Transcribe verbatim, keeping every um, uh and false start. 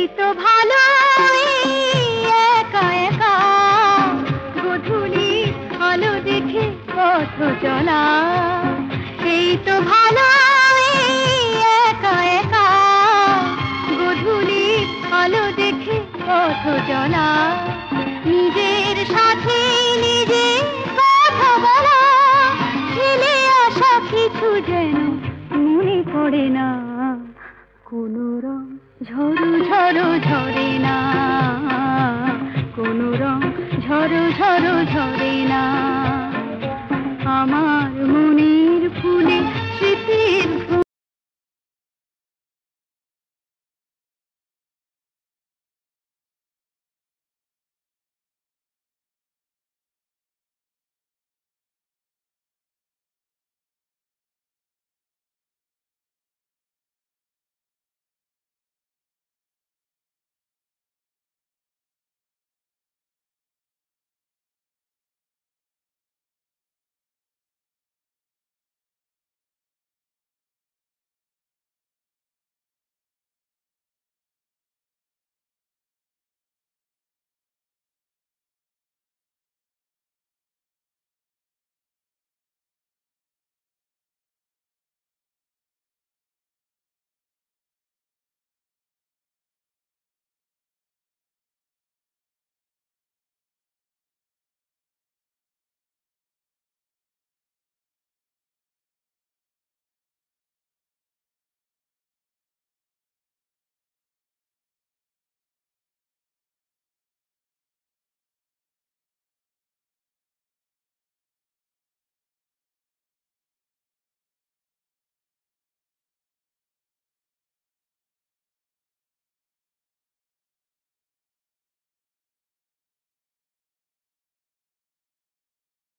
তো ভালো একা একা গধূলি আলো দেখে পথ চলা। এই তো ভালো একা একা গধূলি আলো দেখে পথ চলা। নিজের সাথে নিজে কথা বলা, ফেলে আসা কিছু যেন মনে পড়ে না। কোনো রং ঝরো ঝরো ঝরে না, কোনো রং ঝরো ঝরো ঝরে না। আমার মনে